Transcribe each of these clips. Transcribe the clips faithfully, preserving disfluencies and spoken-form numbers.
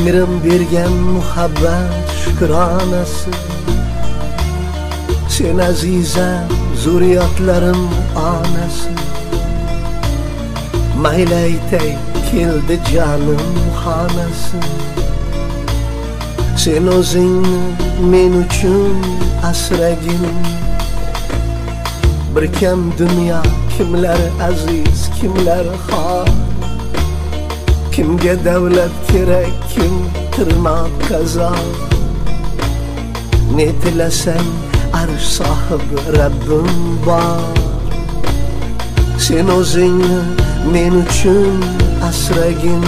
Tangrim bergan muhabbat shukronasi. Sen aziza zurriyotlarim onasi. Mayli aytay keldi jonim xonasi. Sen o'zingni men uchun asragin. Bir kam dunyo kimlar aziz kimlar xor. Kimga davlat kerak kim tirnoq qazo. Ne tilasang arsh sohibi Rabbim bor. Sen o'zingni men uchun asragin.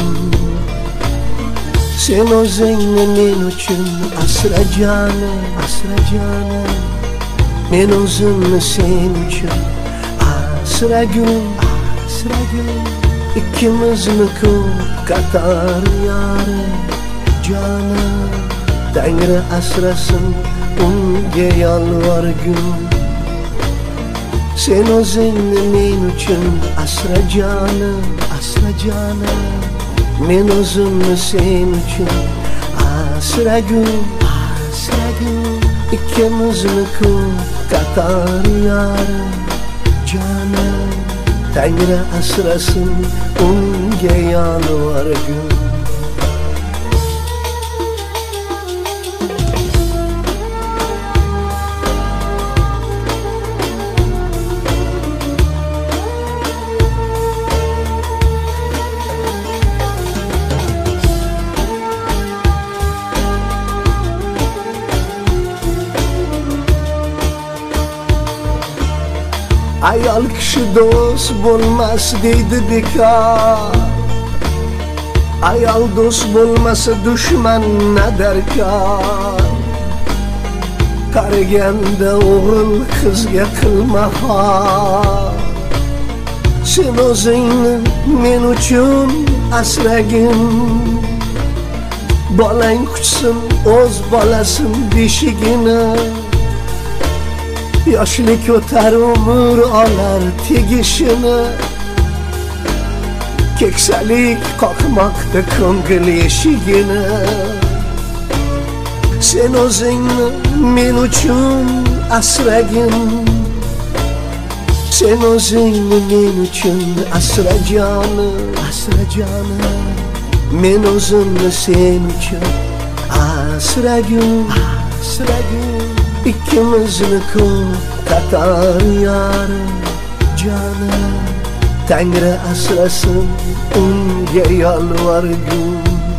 Sen o'zingni men uchun asra jonim, asra jonim. Men o'zimni sen uchun asragin, asragin. İkimizni ko'p qator yorim jonim. Tangri asrasin unga yolvorgin. Sen o'zingni men uchun asra jonim, asra jonim. Men o'zimni sen uchun asragin, asragin. İkimizni ko'p qator yorim jonim. Tangri asrasin unga yolvorgin. Ayol kishi do'st bo'lmas deydi bekor. Ayol do'st bo'lmasa dushman nadarkor. Qariganda o'g'il qizga qilma xor. Sen o'zingni men uchun asragin. Bolang quchsin o'z bolasin beshigini. Yoshlik o'tar umr olar tegishini. Keksalik qoqmoqda ko'ngil eshigini. Sen o'zingni men uchun asragin. Sen o'zingni men uchun asra jonim, asra jonim. Men o'zimni sen uchun asragin, asragin. İkimizni ko'p qator yorim jonim. Tangri asrasin unga yolvorgin.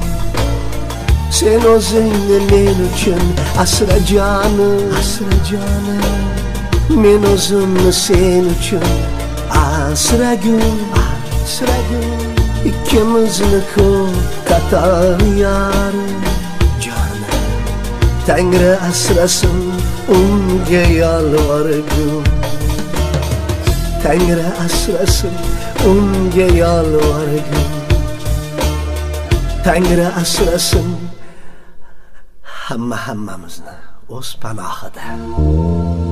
Sen o'zingni men uchun asra jonim, asra jonim. Men o'zimni sen uchun asragin, asragin. İkimizni ko'p qator yorim jonim. Tangri asrasin unga yolvorgin. Tangri asrasin unga yolvorgin. Tangri asrasin hamma hammamizni o'z panohida.